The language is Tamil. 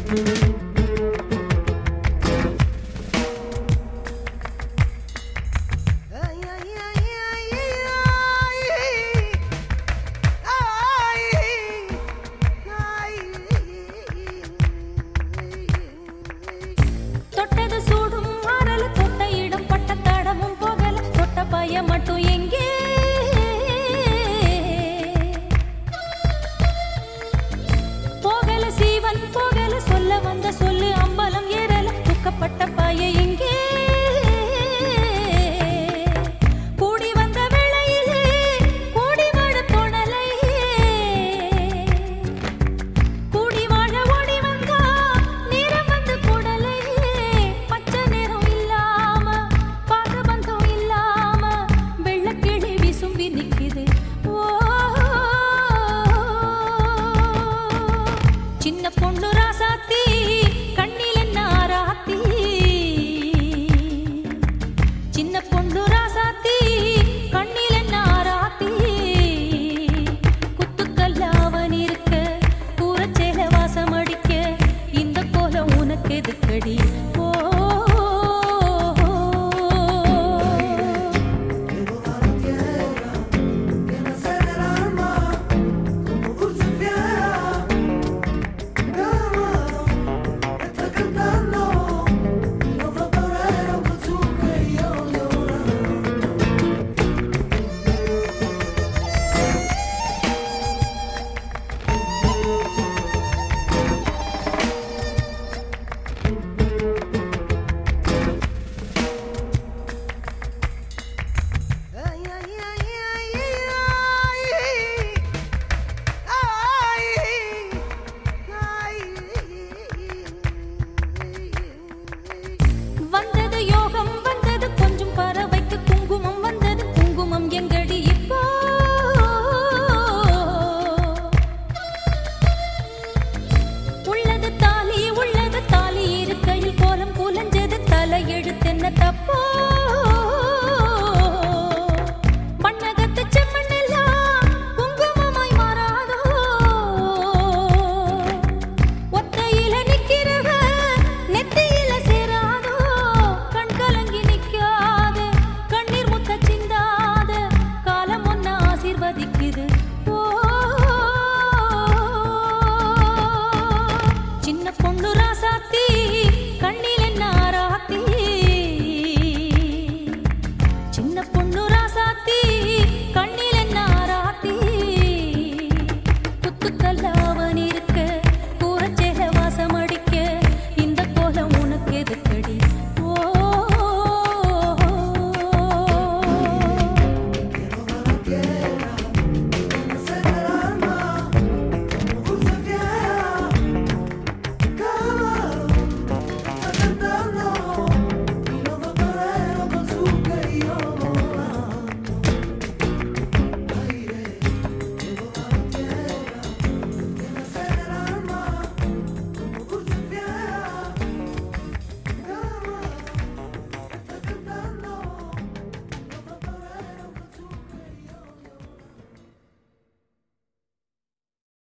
மட்டும் எங்கே போகல சீவன் போகல சொல்ல வந்த சொல்லு அம்பலம் ஏறல துக்கப்பட்ட பாய எங்கே கூடி வந்த வேளையிலே கூடி வாழ தோணலை கூடி வாழ ஓடி வந்தா நேரம் வந்து கூடலை பச்சை நேரம் இல்லாம பாசபந்தம் இல்லாம வெள்ளக்கிளி விசும்பி நிக்குது சின்ன பொண்ணு ராசாத்தி கண்ணில் என்ன ஆராத்தி சின்ன பொண்ணு ராசாத்தி கண்ணில் என்ன ஆராத்தி குத்துக்கல்ல அவன் இருக்க கூரச்சேல வாசம் அடிக்க இந்த கோலம் உனக்கு எதுக்கடி